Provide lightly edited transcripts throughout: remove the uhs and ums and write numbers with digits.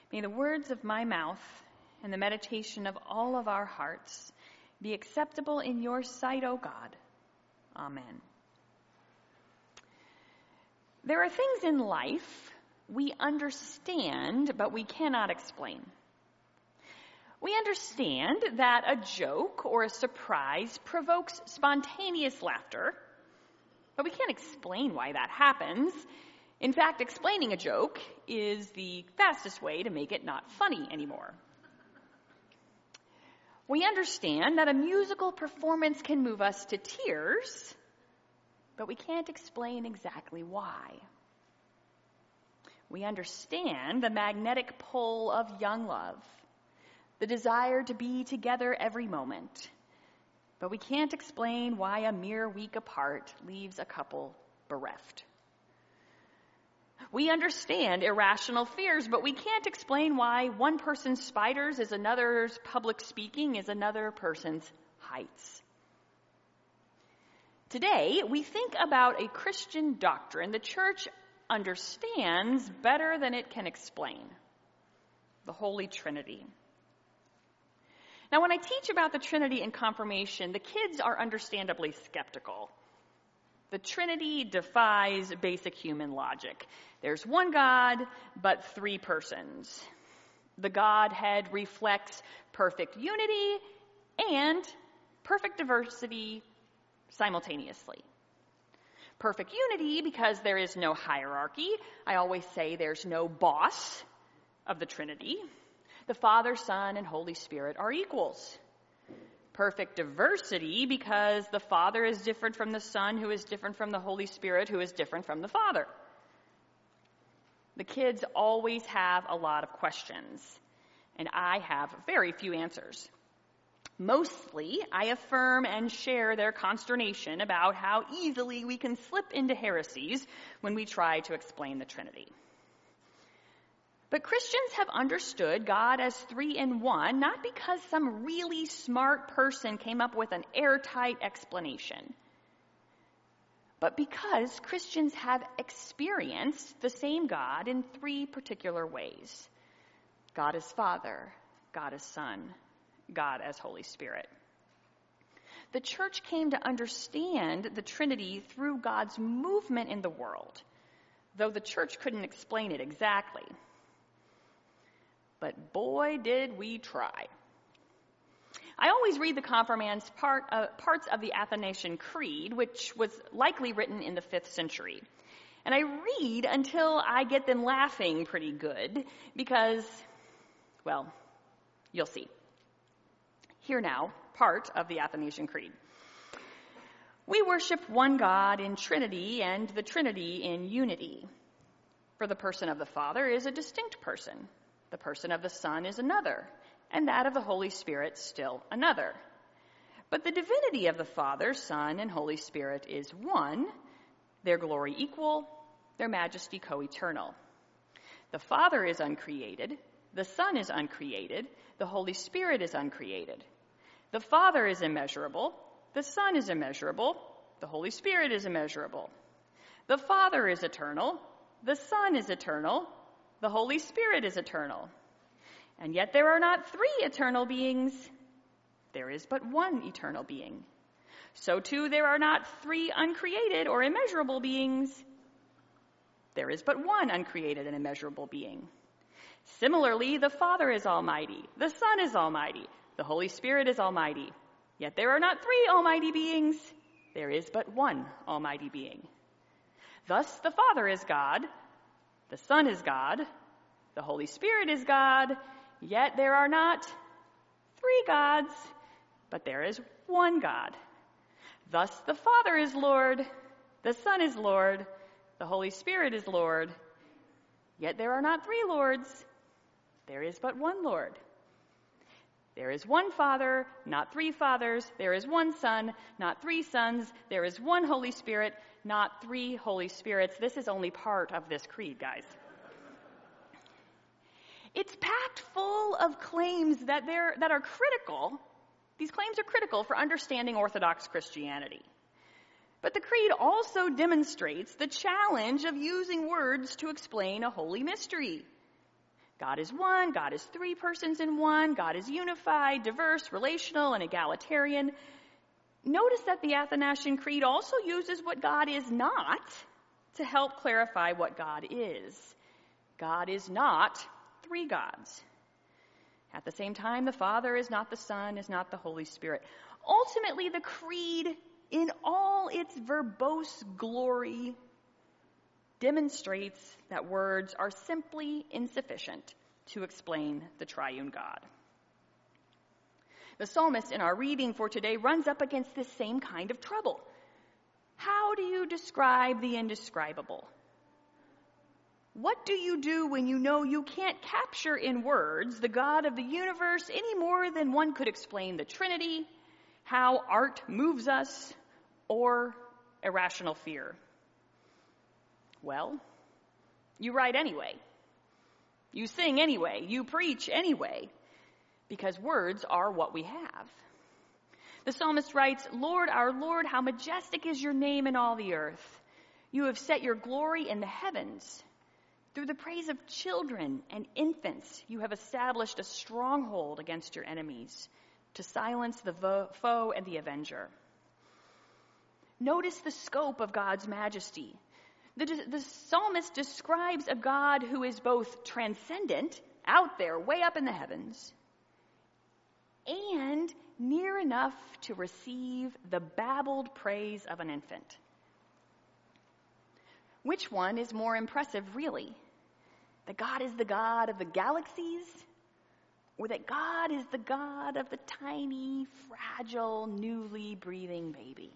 May the words of my mouth and the meditation of all of our hearts be acceptable in your sight, O God. Amen. There are things in life we understand, but we cannot explain. We understand that a joke or a surprise provokes spontaneous laughter, but we can't explain why that happens. In fact, explaining a joke is the fastest way to make it not funny anymore. We understand that a musical performance can move us to tears, but we can't explain exactly why. We understand the magnetic pull of young love, the desire to be together every moment, but we can't explain why a mere week apart leaves a couple bereft. We understand irrational fears, but we can't explain why one person's spiders is another's public speaking is another person's heights. Today, we think about a Christian doctrine the church understands better than it can explain: the Holy Trinity. Now, when I teach about the Trinity in confirmation, the kids are understandably skeptical. The Trinity defies basic human logic. There's one God, but three persons. The Godhead reflects perfect unity and perfect diversity simultaneously. Perfect unity because there is no hierarchy. I always say there's no boss of the Trinity. The Father, Son, and Holy Spirit are equals. Perfect diversity because the Father is different from the Son, who is different from the Holy Spirit, who is different from the Father. The kids always have a lot of questions, and I have very few answers. Mostly, I affirm and share their consternation about how easily we can slip into heresies when we try to explain the Trinity. But Christians have understood God as three in one, not because some really smart person came up with an airtight explanation, but because Christians have experienced the same God in three particular ways: God as Father, God as Son, God as Holy Spirit. The church came to understand the Trinity through God's movement in the world, though the church couldn't explain it exactly. But boy, did we try. I always read the confirmands parts of the Athanasian Creed, which was likely written in the 5th century. And I read until I get them laughing pretty good because, well, you'll see. Here now, part of the Athanasian Creed. We worship one God in Trinity and the Trinity in unity. For the person of the Father is a distinct person. The person of the Son is another, and that of the Holy Spirit still another. But the divinity of the Father, Son, and Holy Spirit is one, their glory equal, their majesty co-eternal. The Father is uncreated, the Son is uncreated, the Holy Spirit is uncreated. The Father is immeasurable, the Son is immeasurable, the Holy Spirit is immeasurable. The Father is eternal, the Son is eternal, the Holy Spirit is eternal. And yet there are not three eternal beings. There is but one eternal being. So too there are not three uncreated or immeasurable beings. There is but one uncreated and immeasurable being. Similarly, the Father is almighty, the Son is almighty, the Holy Spirit is almighty. Yet there are not three almighty beings. There is but one almighty being. Thus the Father is God, the Son is God, the Holy Spirit is God, yet there are not three gods, but there is one God. Thus the Father is Lord, the Son is Lord, the Holy Spirit is Lord, yet there are not three Lords, there is but one Lord. There is one Father, not three fathers. There is one Son, not three sons. There is one Holy Spirit, not three Holy Spirits. This is only part of this creed, guys. It's packed full of claims that are critical. These claims are critical for understanding Orthodox Christianity. But the creed also demonstrates the challenge of using words to explain a holy mystery. God is one, God is three persons in one, God is unified, diverse, relational, and egalitarian. Notice that the Athanasian Creed also uses what God is not to help clarify what God is. God is not three gods. At the same time, the Father is not the Son, is not the Holy Spirit. Ultimately, the Creed, in all its verbose glory, demonstrates that words are simply insufficient to explain the triune God. The psalmist in our reading for today runs up against this same kind of trouble. How do you describe the indescribable? What do you do when you know you can't capture in words the God of the universe any more than one could explain the Trinity, how art moves us, or irrational fear? Well, you write anyway. You sing anyway. You preach anyway. Because words are what we have. The psalmist writes, Lord, our Lord, how majestic is your name in all the earth. You have set your glory in the heavens. Through the praise of children and infants, you have established a stronghold against your enemies to silence the foe and the avenger. Notice the scope of God's majesty. The psalmist describes a God who is both transcendent, out there, way up in the heavens, and near enough to receive the babbled praise of an infant. Which one is more impressive, really? That God is the God of the galaxies, or that God is the God of the tiny, fragile, newly breathing baby?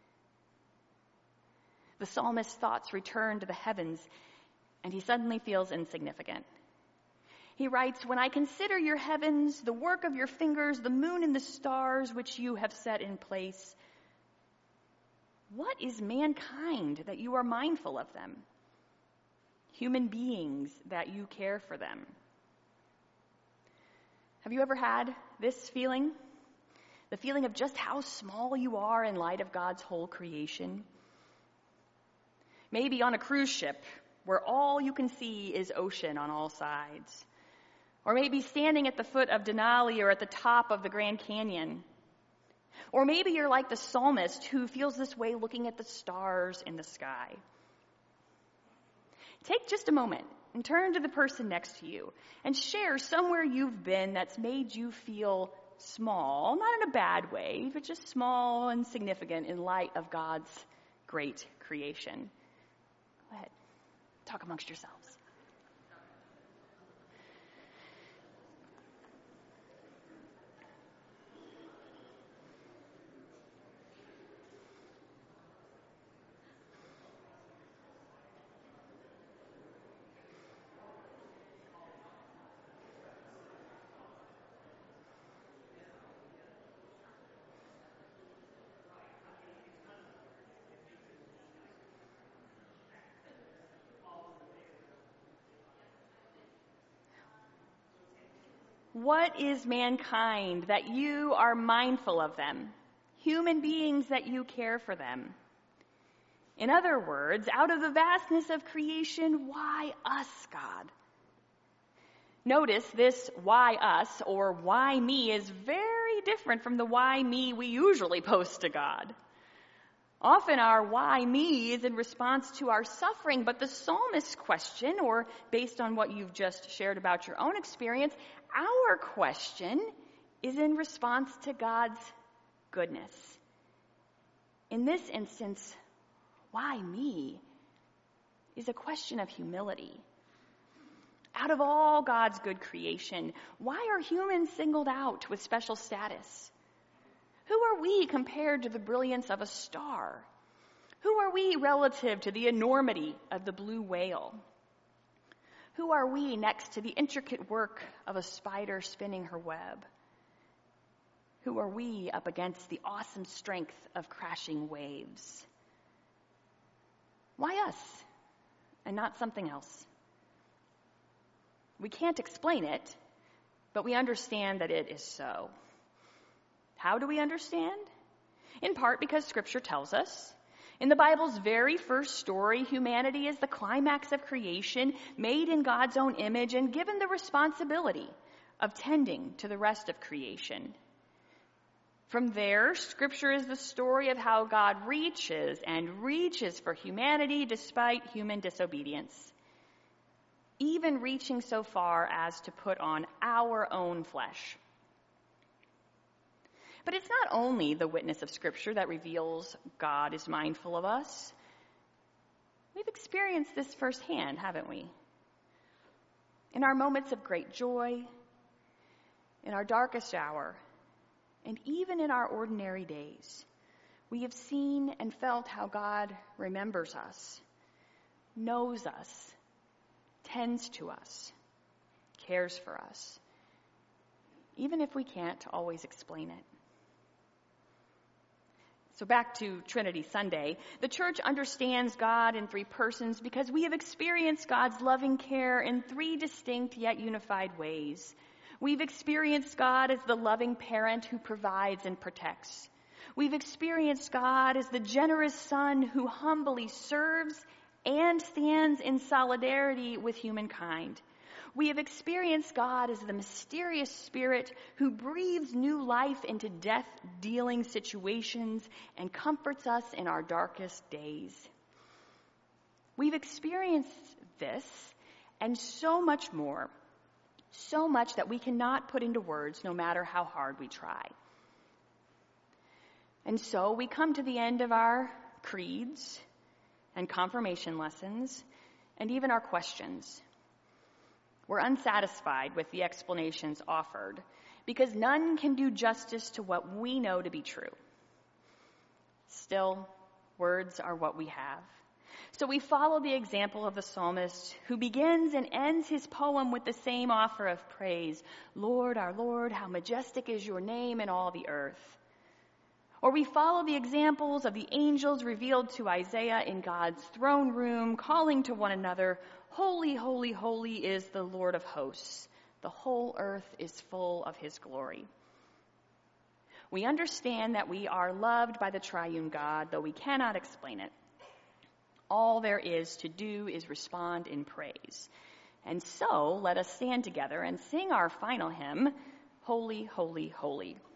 The psalmist's thoughts return to the heavens, and he suddenly feels insignificant. He writes, when I consider your heavens, the work of your fingers, the moon and the stars which you have set in place, what is mankind that you are mindful of them? Human beings that you care for them. Have you ever had this feeling? The feeling of just how small you are in light of God's whole creation? Maybe on a cruise ship where all you can see is ocean on all sides. Or maybe standing at the foot of Denali or at the top of the Grand Canyon. Or maybe you're like the psalmist who feels this way looking at the stars in the sky. Take just a moment and turn to the person next to you and share somewhere you've been that's made you feel small, not in a bad way, but just small and significant in light of God's great creation. Go ahead. Talk amongst yourselves. What is mankind that you are mindful of them? Human beings that you care for them. In other words, out of the vastness of creation, why us, God? Notice this why us or why me is very different from the why me we usually post to God. Often our why me is in response to our suffering, but the psalmist's question, or based on what you've just shared about your own experience, our question is in response to God's goodness. In this instance, why me is a question of humility. Out of all God's good creation, why are humans singled out with special status? Who are we compared to the brilliance of a star? Who are we relative to the enormity of the blue whale? Who are we next to the intricate work of a spider spinning her web? Who are we up against the awesome strength of crashing waves? Why us and not something else? We can't explain it, but we understand that it is so. How do we understand? In part because Scripture tells us. In the Bible's very first story, humanity is the climax of creation, made in God's own image and given the responsibility of tending to the rest of creation. From there, Scripture is the story of how God reaches and reaches for humanity despite human disobedience, even reaching so far as to put on our own flesh. But it's not only the witness of Scripture that reveals God is mindful of us. We've experienced this firsthand, haven't we? In our moments of great joy, in our darkest hour, and even in our ordinary days, we have seen and felt how God remembers us, knows us, tends to us, cares for us, even if we can't always explain it. So back to Trinity Sunday, the church understands God in three persons because we have experienced God's loving care in three distinct yet unified ways. We've experienced God as the loving parent who provides and protects. We've experienced God as the generous Son who humbly serves and stands in solidarity with humankind. We have experienced God as the mysterious Spirit who breathes new life into death-dealing situations and comforts us in our darkest days. We've experienced this and so much more, so much that we cannot put into words no matter how hard we try. And so we come to the end of our creeds and confirmation lessons and even our questions. We're unsatisfied with the explanations offered because none can do justice to what we know to be true. Still, words are what we have. So we follow the example of the psalmist who begins and ends his poem with the same offer of praise. Lord, our Lord, how majestic is your name in all the earth. Or we follow the examples of the angels revealed to Isaiah in God's throne room, calling to one another, Holy, holy, holy is the Lord of hosts. The whole earth is full of his glory. We understand that we are loved by the triune God, though we cannot explain it. All there is to do is respond in praise. And so let us stand together and sing our final hymn, Holy, holy, holy.